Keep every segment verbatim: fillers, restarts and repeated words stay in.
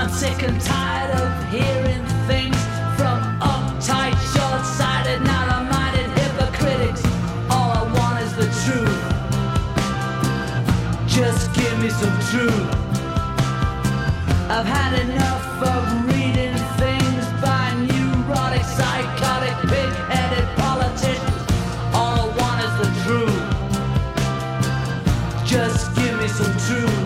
I'm sick and tired of hearing things from uptight, short-sighted, narrow-minded hypocritics. All I want is the truth. Just give me some truth. I've had enough of reading things by neurotic, psychotic, pig-headed politicians. All I want is the truth. Just give me some truth.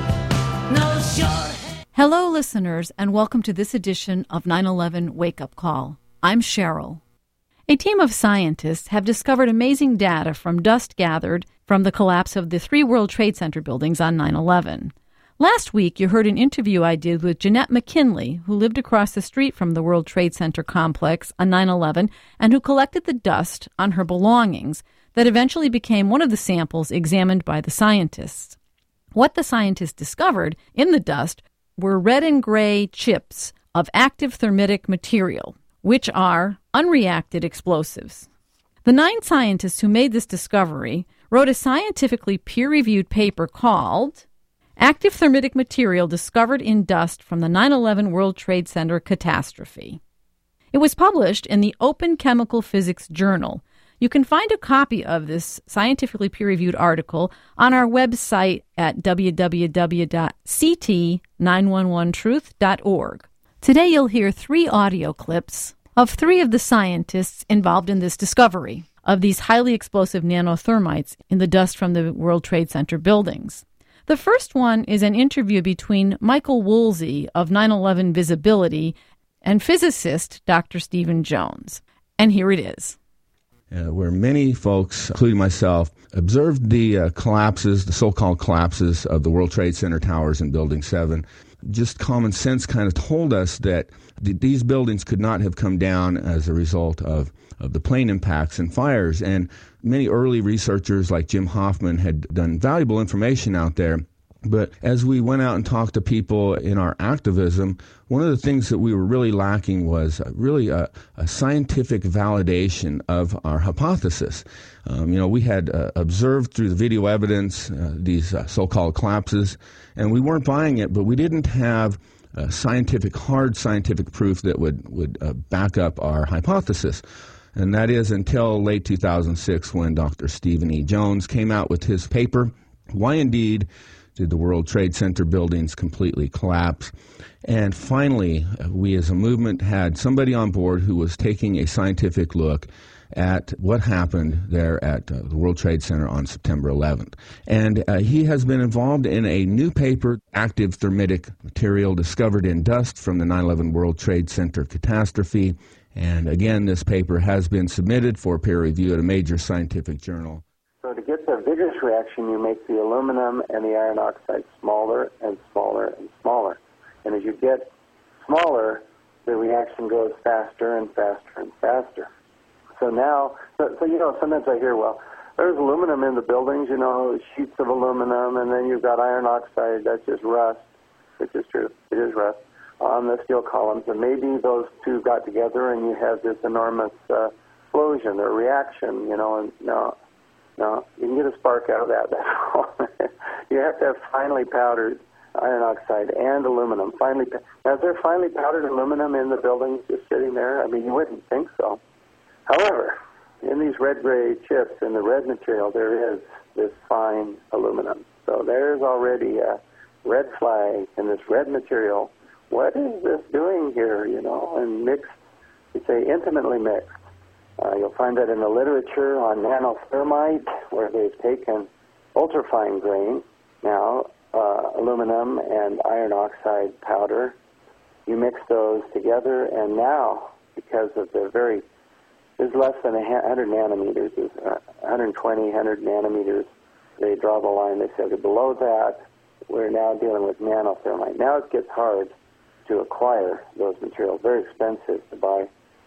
No short. Hello, listeners, and welcome to this edition of nine eleven Wake Up Call. I'm Cheryl. A team of scientists have discovered amazing data from dust gathered from the collapse of the three World Trade Center buildings on nine eleven. Last week, you heard an interview I did with Jeanette McKinley, who lived across the street from the World Trade Center complex on nine eleven and who collected the dust on her belongings that eventually became one of the samples examined by the scientists. What the scientists discovered in the dust were red and gray chips of active thermitic material, which are unreacted explosives. The nine scientists who made this discovery wrote a scientifically peer-reviewed paper called Active Thermitic Material Discovered in Dust from the nine eleven World Trade Center Catastrophe. It was published in the Open Chemical Physics Journal. You can find a copy of this scientifically peer-reviewed article on our website at w w w dot c t nine one one truth dot org. Today you'll hear three audio clips of three of the scientists involved in this discovery of these highly explosive nanothermites in the dust from the World Trade Center buildings. The first one is an interview between Michael Woolsey of nine eleven Visibility and physicist Doctor Stephen Jones. And here it is. Uh, where many folks, including myself, observed the uh, collapses, the so-called collapses of the World Trade Center towers in Building seven. Just common sense kind of told us that th- these buildings could not have come down as a result of, of the plane impacts and fires. And many early researchers like Jim Hoffman had done valuable information out there. But as we went out and talked to people in our activism, one of the things that we were really lacking was really a, a scientific validation of our hypothesis. Um, you know, we had uh, observed through the video evidence uh, these uh, so-called collapses, and we weren't buying it, but we didn't have uh, scientific, hard scientific proof that would, would uh, back up our hypothesis. And that is until late two thousand six when Doctor Stephen E. Jones came out with his paper, Why Indeed Did the World Trade Center buildings completely collapse? And finally, we as a movement had somebody on board who was taking a scientific look at what happened there at uh, the World Trade Center on September eleventh. And uh, he has been involved in a new paper, Active Thermitic Material Discovered in Dust from the nine eleven World Trade Center Catastrophe. And again, this paper has been submitted for peer review at a major scientific journal. So to get the vigorous reaction, you make the aluminum and the iron oxide smaller and smaller and smaller. And as you get smaller, the reaction goes faster and faster and faster. So now, so, so you know, sometimes I hear, well, there's aluminum in the buildings, you know, sheets of aluminum, and then you've got iron oxide, that's just rust, which is true, it is rust, on the steel columns. And maybe those two got together and you have this enormous uh, explosion or reaction, you know, and no. No, you can get a spark out of that. That's all. You have to have finely powdered iron oxide and aluminum. Finely, now, is there finely powdered aluminum in the buildings just sitting there? I mean, you wouldn't think so. However, in these red-gray chips, in the red material, there is this fine aluminum. So there's already a red flag in this red material. What is this doing here, you know, and mixed, you say intimately mixed. Uh, you'll find that in the literature on nanothermite, where they've taken ultrafine grain, now uh, aluminum and iron oxide powder. You mix those together, and now, because of the very, there's less than one hundred nanometers, uh, one hundred twenty, one hundred nanometers, they draw the line. They say below that, we're now dealing with nanothermite. Now it gets hard to acquire those materials, very expensive to buy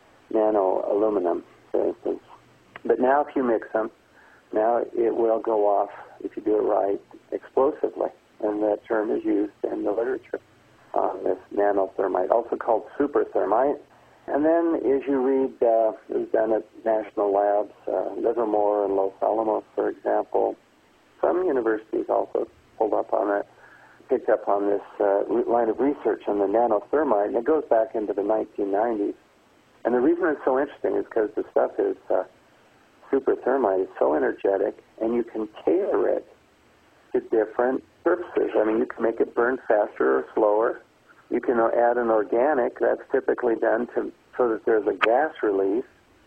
nano aluminum, for instance. But now if you mix them, now it will go off, if you do it right, explosively. And that term is used in the literature on this nanothermite, also called superthermite. And then as you read, uh, it was done at national labs, uh, Livermore and Los Alamos, for example. Some universities also pulled up on it. picked up on this uh, line of research on the nanothermite, and it goes back into the nineteen nineties. And the reason it's so interesting is because the stuff is uh, super thermite. It's so energetic, and you can tailor it to different purposes. I mean, you can make it burn faster or slower. You can add an organic. That's typically done to so that there's a gas release,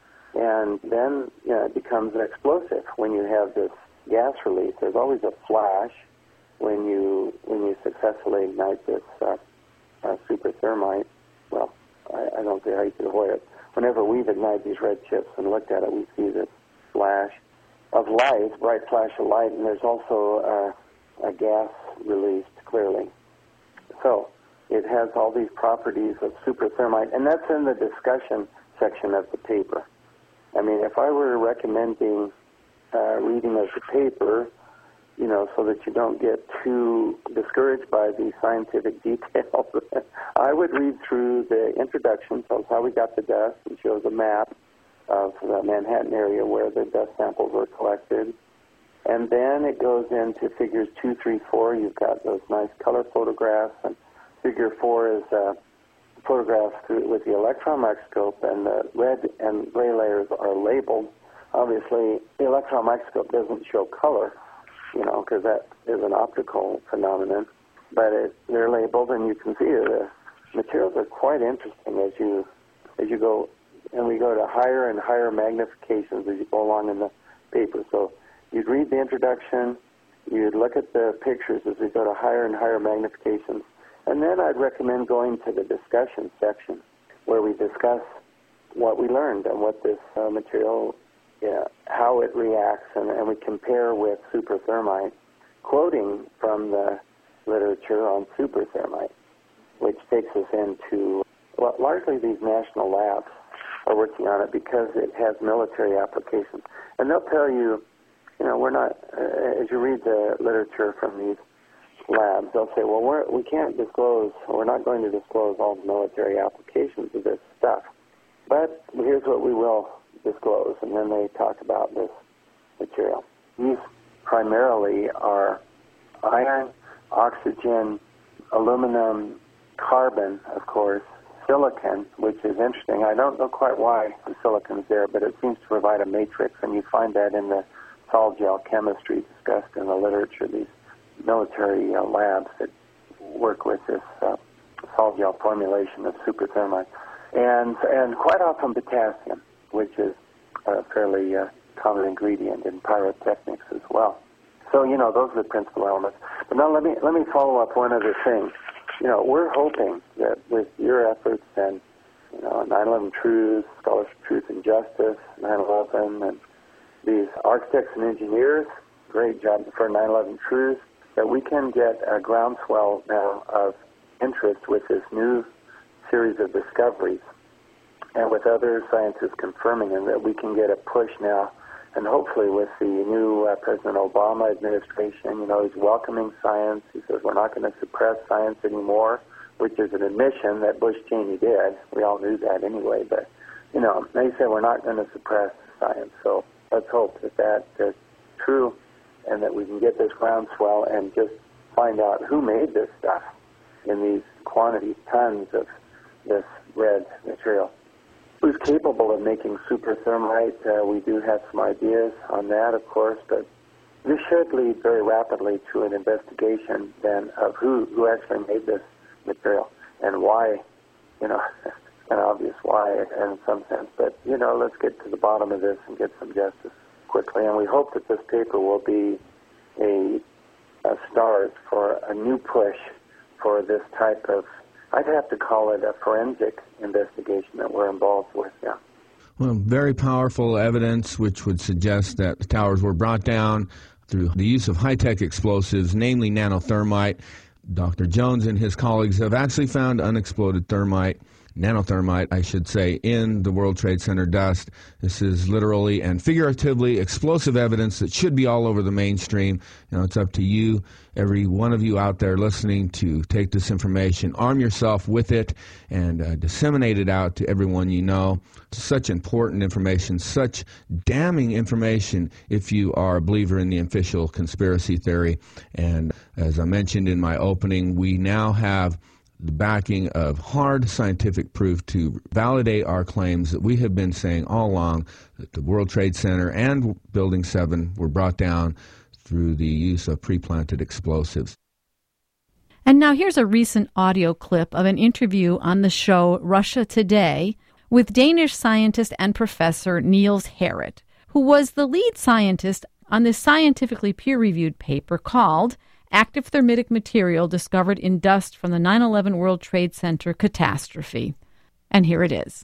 and then you know, it becomes an explosive. When you have this gas release, there's always a flash when you when you successfully ignite this uh, uh, super thermite. Well, I, I don't see how you could avoid it. Whenever we've ignited these red chips and looked at it, we see this flash of light, bright flash of light, and there's also uh, a gas released clearly. So it has all these properties of super thermite, and that's in the discussion section of the paper. I mean, if I were recommending uh, reading of the paper, you know, so that you don't get too discouraged by the scientific details, I would read through the introduction, tells how we got the dust, and shows a map of the Manhattan area where the dust samples were collected. And then it goes into figures two, three, four. You've got those nice color photographs, and figure four is uh, photographs through, with the electron microscope, and the red and gray layers are labeled. Obviously, the electron microscope doesn't show color, you know, because that is an optical phenomenon. But it, they're labeled, and you can see the materials are quite interesting as you as you go, and we go to higher and higher magnifications as you go along in the paper. So you'd read the introduction, you'd look at the pictures as we go to higher and higher magnifications, and then I'd recommend going to the discussion section where we discuss what we learned and what this uh, material, yeah, how it reacts, and, and we compare with super thermite, quoting from the literature on super thermite, which takes us into, well, largely these national labs are working on it because it has military applications. And they'll tell you, you know, we're not, uh, as you read the literature from these labs, they'll say, well, we're, we can't disclose, we're not going to disclose all the military applications of this stuff. But here's what we will disclose, and then they talk about this material. These primarily are iron, oxygen, aluminum, carbon, of course, silicon, which is interesting. I don't know quite why the silicon's there, but it seems to provide a matrix, and you find that in the sol gel chemistry discussed in the literature, these military uh, labs that work with this uh, sol gel formulation of super thermite. And, and quite often potassium, which is a fairly uh, common ingredient in pyrotechnics as well. So, you know, those are the principal elements. But now let me let me follow up one other thing. You know, we're hoping that with your efforts and, you know, nine eleven Truth, Scholarship Truth and Justice, nine eleven, and these architects and engineers, great job for nine eleven Truth, that we can get a groundswell now of interest with this new series of discoveries, and with other scientists confirming them, that we can get a push now. And hopefully with the new uh, President Obama administration, you know, he's welcoming science. He says we're not going to suppress science anymore, which is an admission that Bush Cheney did. We all knew that anyway. But, you know, they said we're not going to suppress science. So let's hope that that is true and that we can get this groundswell and just find out who made this stuff in these quantities, tons of this red material. Who's capable of making super thermite? Uh, we do have some ideas on that, of course, but this should lead very rapidly to an investigation then of who, who actually made this material and why. You know, it's kind of obvious why in some sense, but, you know, let's get to the bottom of this and get some justice quickly. And we hope that this paper will be a, a start for a new push for this type of, I'd have to call it a forensic investigation that we're involved with, yeah. Well, very powerful evidence which would suggest that the towers were brought down through the use of high-tech explosives, namely nanothermite. Doctor Jones and his colleagues have actually found unexploded thermite nanothermite, I should say, in the World Trade Center dust. This is literally and figuratively explosive evidence that should be all over the mainstream. Now, it's up to you, every one of you out there listening, to take this information, arm yourself with it, and uh, disseminate it out to everyone you know. It's such important information, such damning information if you are a believer in the official conspiracy theory. And as I mentioned in my opening, we now have the backing of hard scientific proof to validate our claims that we have been saying all along, that the World Trade Center and Building seven were brought down through the use of pre-planted explosives. And now here's a recent audio clip of an interview on the show Russia Today with Danish scientist and professor Niels Harrit, who was the lead scientist on this scientifically peer-reviewed paper called Active Thermitic Material Discovered in Dust from the nine eleven World Trade Center Catastrophe. And here it is.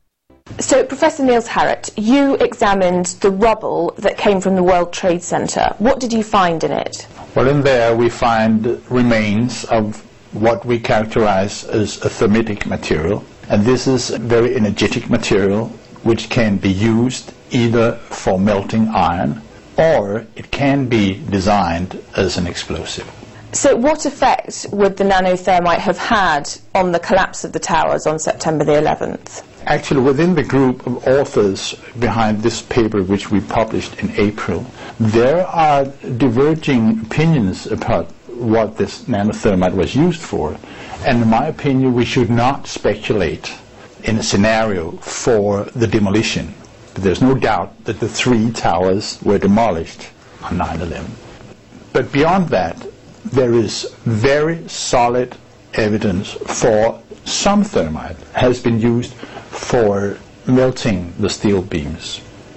So, Professor Niels Harrit, you examined the rubble that came from the World Trade Center. What did you find in it? Well, in there we find remains of what we characterize as a thermitic material. And this is a very energetic material which can be used either for melting iron or it can be designed as an explosive. So what effect would the nanothermite have had on the collapse of the towers on September the eleventh? Actually, within the group of authors behind this paper, which we published in April, there are diverging opinions about what this nanothermite was used for. And in my opinion, we should not speculate in a scenario for the demolition. But there's no doubt that the three towers were demolished on nine eleven. But beyond that, there is very solid evidence for some thermite has been used for melting the steel beams.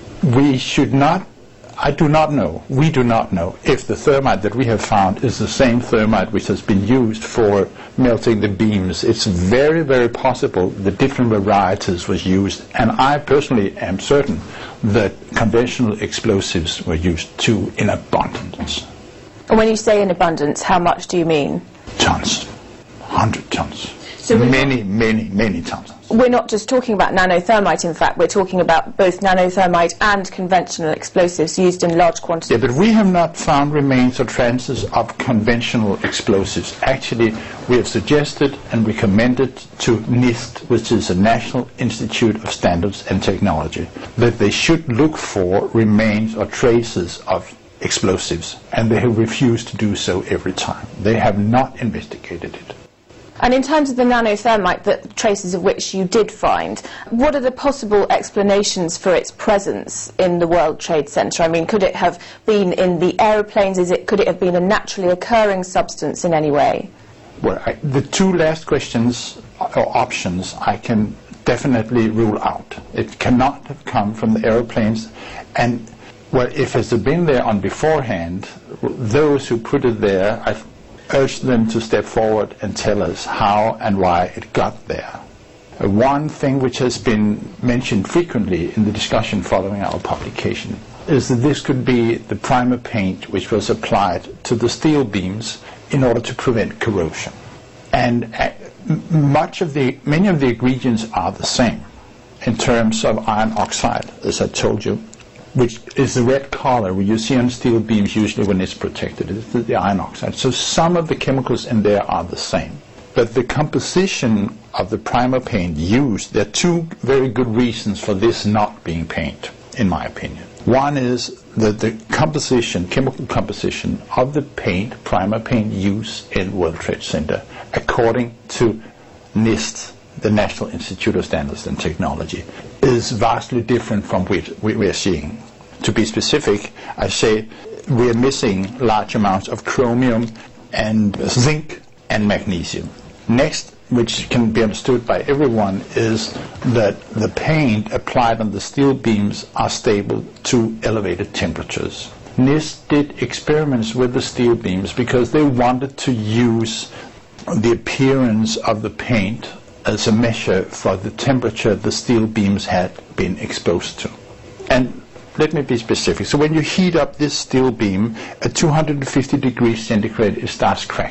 We should not, I do not know, we do not know if the thermite that we have found is the same thermite which has been used for melting the beams. It's very, very possible that different varieties was used, and I personally am certain that conventional explosives were used too in abundance. And when you say in abundance, how much do you mean? Tons. one hundred tons. So many, many, many tons. We're not just talking about nanothermite, in fact, we're talking about both nanothermite and conventional explosives used in large quantities. Yeah, but we have not found remains or traces of conventional explosives. Actually, we have suggested and recommended to NIST, which is the National Institute of Standards and Technology, that they should look for remains or traces of explosives, and they have refused to do so every time. They have not investigated it. And in terms of the nanothermite, the traces of which you did find, what are the possible explanations for its presence in the World Trade Center? I mean, could it have been in the aeroplanes? Is it, could it have been a naturally occurring substance in any way? Well, I, the two last questions or options I can definitely rule out. It cannot have come from the aeroplanes, and well, if it had been there on beforehand, those who put it there, I urge them to step forward and tell us how and why it got there. Uh, one thing which has been mentioned frequently in the discussion following our publication is that this could be the primer paint which was applied to the steel beams in order to prevent corrosion. And uh, much of the, many of the ingredients are the same in terms of iron oxide, as I told you, which is the red color where you see on steel beams usually when it's protected. It's the iron oxide. So some of the chemicals in there are the same. But the composition of the primer paint used, there are two very good reasons for this not being paint, in my opinion. One is that the composition, chemical composition of the paint, primer paint used in World Trade Center, according to NIST, the National Institute of Standards and Technology, is vastly different from what we are seeing. To be specific, I say we are missing large amounts of chromium and zinc and magnesium. Next, which can be understood by everyone, is that the paint applied on the steel beams are stable to elevated temperatures. NIST did experiments with the steel beams because they wanted to use the appearance of the paint as a measure for the temperature the steel beams had been exposed to. And let me be specific. So when you heat up this steel beam at two hundred fifty degrees centigrade, it starts cracking.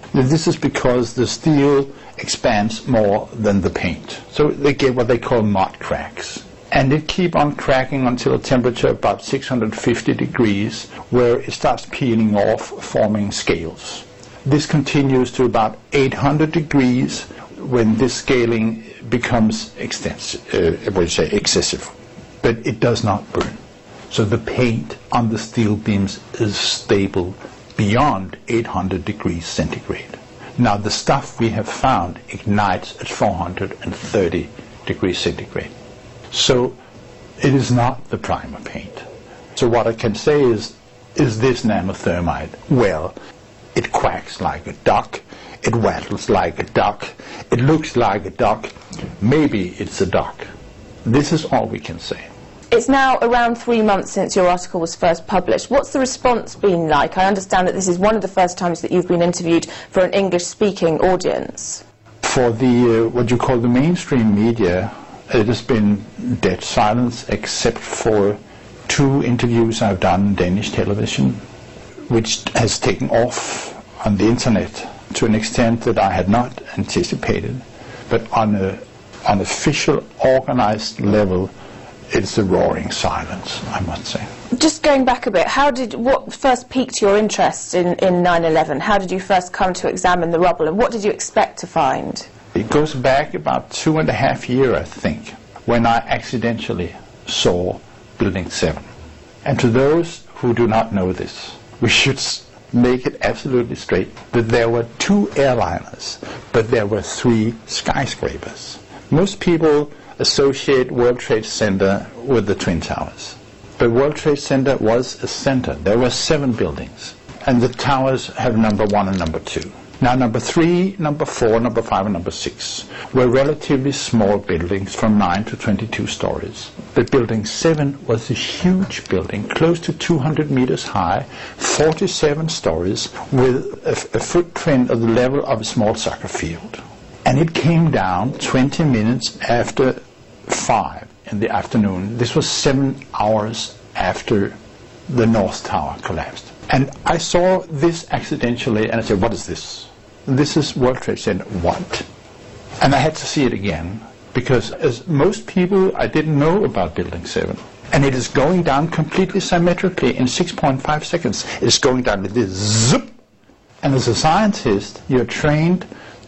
This is because the steel expands more than the paint. So they get what they call mud cracks. And it keep on cracking until a temperature about six hundred fifty degrees, where it starts peeling off, forming scales. This continues to about eight hundred degrees when this scaling becomes extensive, uh, what do you say, excessive. But it does not burn. So the paint on the steel beams is stable beyond eight hundred degrees centigrade. Now the stuff we have found ignites at four hundred thirty degrees centigrade. So it is not the primer paint. So what I can say is, is this nanothermite? Well, it quacks like a duck, it waddles like a duck, it looks like a duck, maybe it's a duck. This is all we can say. It's now around three months since your article was first published. What's the response been like? I understand that this is one of the first times that you've been interviewed for an English-speaking audience. For the, uh, what you call the mainstream media, it has been dead silence except for two interviews I've done on Danish television, which has taken off on the internet to an extent that I had not anticipated. But on a on official, organized level, it's a roaring silence, I must say. Just going back a bit, how did what first piqued your interest in, in nine eleven? How did you first come to examine the rubble, and what did you expect to find? It goes back about two and a half years, I think, when I accidentally saw Building seven. And to those who do not know this, we should make it absolutely straight that there were two airliners, but there were three skyscrapers. Most people associate World Trade Center with the Twin Towers. But World Trade Center was a center. There were seven buildings. And the towers have number one and number two. Now, number three, number four, number five, and number six were relatively small buildings from nine to twenty-two stories. But building seven was a huge building, close to two hundred meters high, forty-seven stories, with a, a footprint of the level of a small soccer field. And it came down twenty minutes after five in the afternoon. This was seven hours after the North Tower collapsed. And I saw this accidentally, and I said, what is this? This is World Trade Center. What? And I had to see it again, because as most people, I didn't know about Building seven. And it is going down completely symmetrically in six point five seconds. It's going down with this zip. And as a scientist, you're trained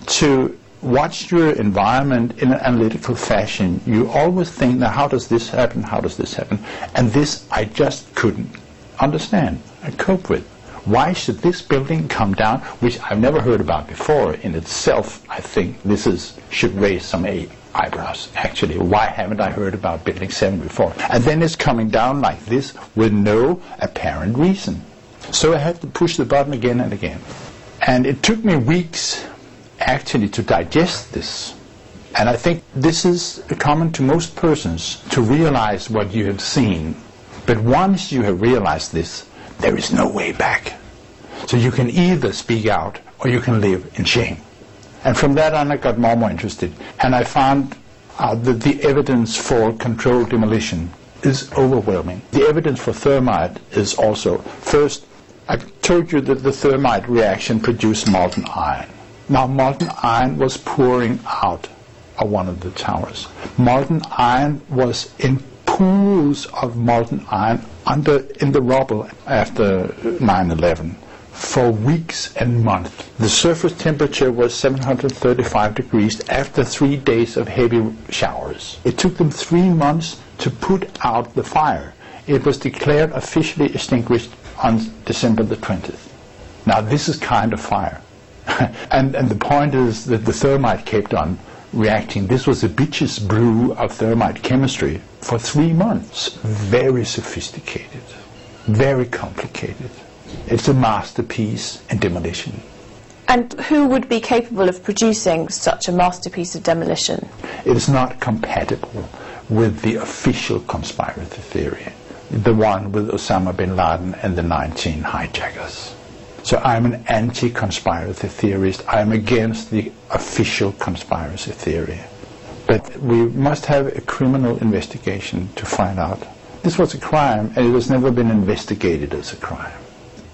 to watch your environment in an analytical fashion. You always think, now how does this happen, how does this happen? And this I just couldn't understand and cope with. Why should this building come down, which I've never heard about before in itself? I think this is should raise some eyebrows, actually. Why haven't I heard about Building seven before? And then it's coming down like this with no apparent reason. So I had to push the button again and again. And it took me weeks actually to digest this. And I think this is common to most persons, to realize what you have seen. But once you have realized this, there is no way back. So you can either speak out or you can live in shame. And from that on I got more and more interested. And I found out that the evidence for controlled demolition is overwhelming. The evidence for thermite is also, first, I told you that the thermite reaction produced molten iron. Now molten iron was pouring out of one of the towers. Molten iron was in pools of molten iron under in the rubble after nine eleven for weeks and months. The surface temperature was seven hundred thirty-five degrees after three days of heavy showers. It took them three months to put out the fire. It was declared officially extinguished on December the twentieth. Now this is kind of fire. and, and the point is that the thermite kept on reacting. This was a bitch's brew of thermite chemistry for three months. Very sophisticated, very complicated. It's a masterpiece in demolition. And who would be capable of producing such a masterpiece of demolition? It is not compatible with the official conspiracy theory, the one with Osama bin Laden and the nineteen hijackers. So I'm an anti-conspiracy theorist. I'm against the official conspiracy theory. But we must have a criminal investigation to find out. This was a crime, and it has never been investigated as a crime.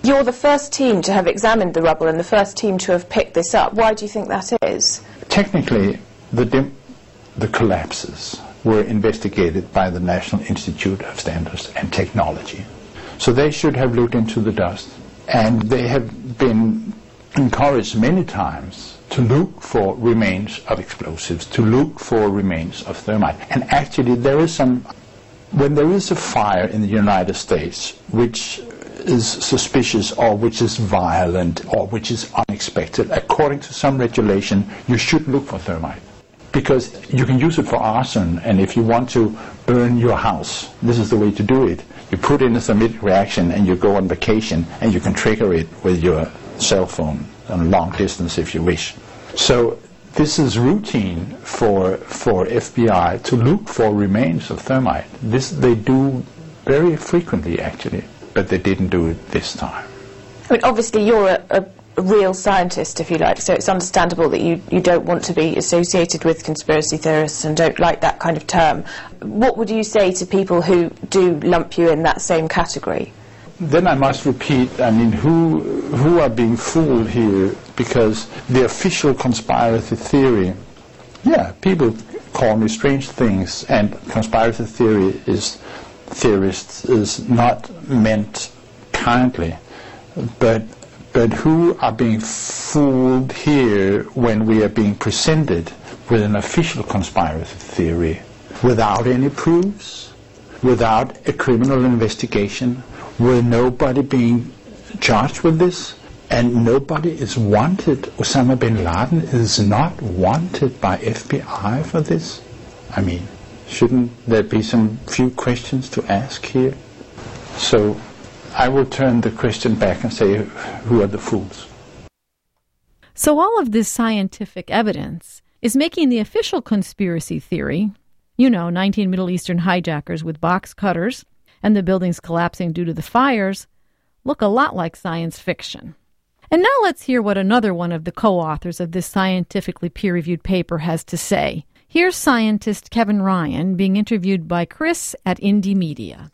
You're the first team to have examined the rubble and the first team to have picked this up. Why do you think that is? Technically, the, dim- the collapses were investigated by the National Institute of Standards and Technology. So they should have looked into the dust, and they have been encouraged many times to look for remains of explosives, to look for remains of thermite. And actually there is some, when there is a fire in the United States which is suspicious or which is violent or which is unexpected, according to some regulation, you should look for thermite. Because you can use it for arson, and if you want to burn your house, this is the way to do it. You put in a thermic reaction and you go on vacation, and you can trigger it with your cell phone on long distance if you wish. So this is routine for for F B I to look for remains of thermite. This they do very frequently, actually, but they didn't do it this time. I mean, obviously you're a, a a real scientist, if you like, so it's understandable that you, you don't want to be associated with conspiracy theorists and don't like that kind of term. What would you say to people who do lump you in that same category? Then I must repeat, I mean, who who are being fooled here? Because the official conspiracy theory, yeah, people call me strange things, and conspiracy theory is, theorists is not meant kindly, but But who are being fooled here when we are being presented with an official conspiracy theory without any proofs, without a criminal investigation, with nobody being charged with this, and nobody is wanted? Osama bin Laden is not wanted by F B I for this? I mean, shouldn't there be some few questions to ask here? So I will turn the question back and say, who are the fools? So all of this scientific evidence is making the official conspiracy theory, you know, nineteen Middle Eastern hijackers with box cutters and the buildings collapsing due to the fires, look a lot like science fiction. And now let's hear what another one of the co-authors of this scientifically peer-reviewed paper has to say. Here's scientist Kevin Ryan being interviewed by Chris at Indie Media.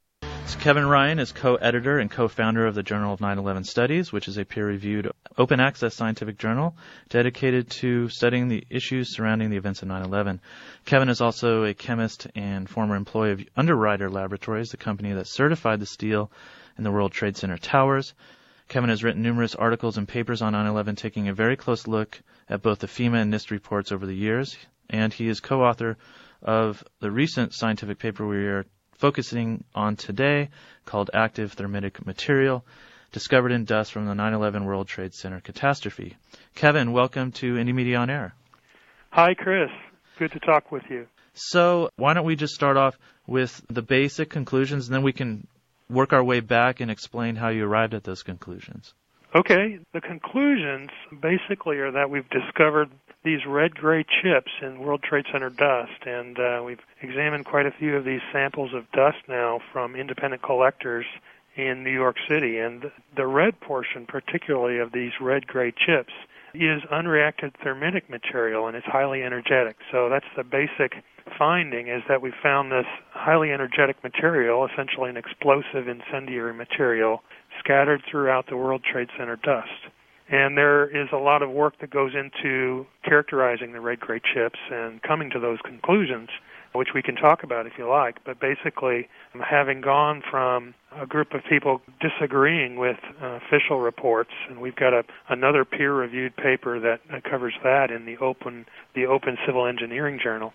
So Kevin Ryan is co-editor and co-founder of the Journal of nine eleven Studies, which is a peer-reviewed open-access scientific journal dedicated to studying the issues surrounding the events of nine eleven. Kevin is also a chemist and former employee of Underwriter Laboratories, the company that certified the steel in the World Trade Center towers. Kevin has written numerous articles and papers on nine eleven, taking a very close look at both the FEMA and NIST reports over the years, and he is co-author of the recent scientific paper we are focusing on today, called Active Thermitic Material, discovered in dust from the nine eleven World Trade Center catastrophe. Kevin, welcome to Indie Media on Air. Hi, Chris. Good to talk with you. So why don't we just start off with the basic conclusions, and then we can work our way back and explain how you arrived at those conclusions. Okay. The conclusions basically are that we've discovered these red-gray chips in World Trade Center dust, and uh, we've examined quite a few of these samples of dust now from independent collectors in New York City. And the red portion, particularly of these red-gray chips, is unreacted thermitic material, and it's highly energetic. So that's the basic finding, is that we found this highly energetic material, essentially an explosive incendiary material, scattered throughout the World Trade Center dust. And there is a lot of work that goes into characterizing the red-gray chips and coming to those conclusions, which we can talk about if you like. But basically, having gone from a group of people disagreeing with uh, official reports, and we've got a, another peer-reviewed paper that uh, covers that in the Open, the Open Civil Engineering Journal,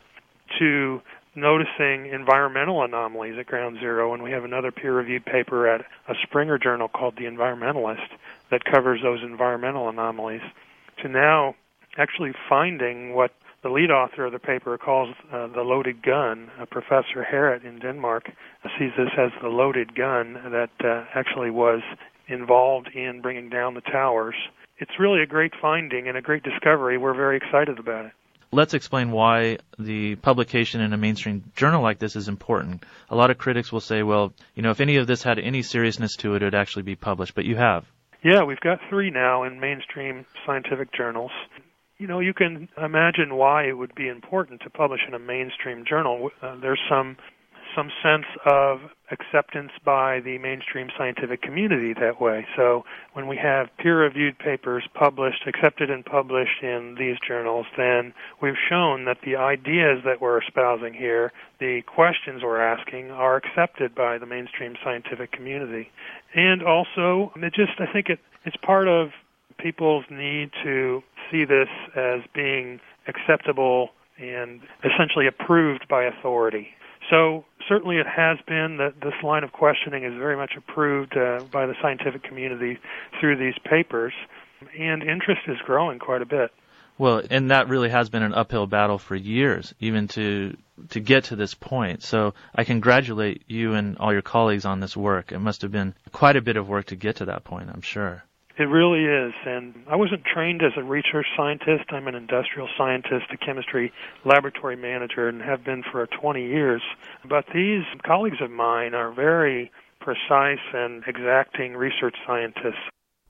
to noticing environmental anomalies at Ground Zero, and we have another peer-reviewed paper at a Springer journal called The Environmentalist that covers those environmental anomalies, to now actually finding what the lead author of the paper calls uh, the loaded gun. Uh, Professor Harrit in Denmark sees this as the loaded gun that uh, actually was involved in bringing down the towers. It's really a great finding and a great discovery. We're very excited about it. Let's explain why the publication in a mainstream journal like this is important. A lot of critics will say, well, you know, if any of this had any seriousness to it, it would actually be published. But you have. Yeah, we've got three now in mainstream scientific journals. You know, you can imagine why it would be important to publish in a mainstream journal. Uh, there's some some sense of acceptance by the mainstream scientific community that way. So when we have peer-reviewed papers published, accepted and published in these journals, then we've shown that the ideas that we're espousing here, the questions we're asking, are accepted by the mainstream scientific community. And also, it just, I think it, it's part of people's need to see this as being acceptable and essentially approved by authority. So certainly it has been that this line of questioning is very much approved uh, by the scientific community through these papers, and interest is growing quite a bit. Well, and that really has been an uphill battle for years, even to to get to this point. So I congratulate you and all your colleagues on this work. It must have been quite a bit of work to get to that point, I'm sure. It really is, and I wasn't trained as a research scientist. I'm an industrial scientist, a chemistry laboratory manager, and have been for twenty years. But these colleagues of mine are very precise and exacting research scientists.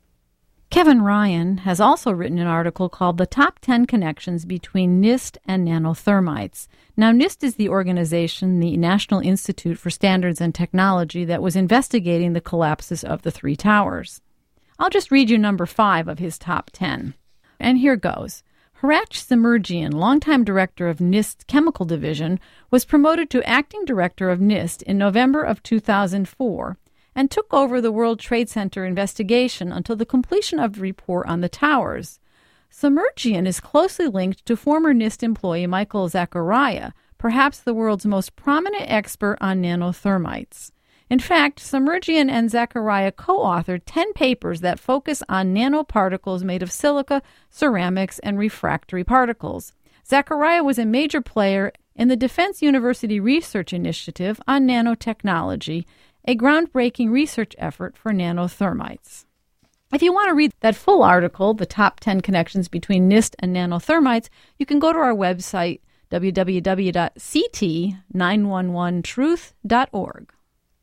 Kevin Ryan has also written an article called The Top ten Connections Between NIST and Nanothermites. Now, NIST is the organization, the National Institute for Standards and Technology, that was investigating the collapses of the three towers. I'll just read you number five of his top ten. And here goes. Hratch Semerjian, longtime director of NIST's Chemical Division, was promoted to acting director of NIST in November of two thousand four and took over the World Trade Center investigation until the completion of the report on the towers. Semerjian is closely linked to former NIST employee Michael Zachariah, perhaps the world's most prominent expert on nanothermites. In fact, Semerjian and Zachariah co-authored ten papers that focus on nanoparticles made of silica, ceramics, and refractory particles. Zachariah was a major player in the Defense University Research Initiative on Nanotechnology, a groundbreaking research effort for nanothermites. If you want to read that full article, The Top ten Connections Between NIST and Nanothermites, you can go to our website, w w w dot c t nine one one truth dot org.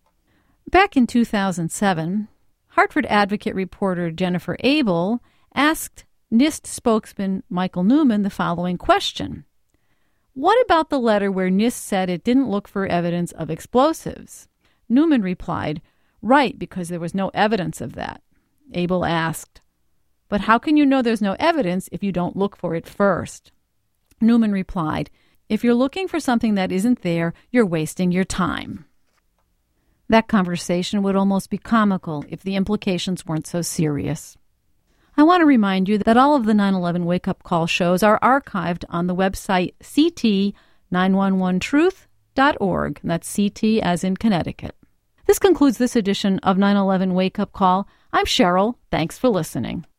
Back in two thousand seven, Hartford Advocate reporter Jennifer Abel asked NIST spokesman Michael Newman the following question. What about the letter where NIST said it didn't look for evidence of explosives? Newman replied, right, because there was no evidence of that. Abel asked, but how can you know there's no evidence if you don't look for it first? Newman replied, if you're looking for something that isn't there, you're wasting your time. That conversation would almost be comical if the implications weren't so serious. I want to remind you that all of the nine eleven Wake-Up Call shows are archived on the website c t nine one one truth dot org. That's C T as in Connecticut. This concludes this edition of nine eleven Wake-Up Call. I'm Cheryl. Thanks for listening.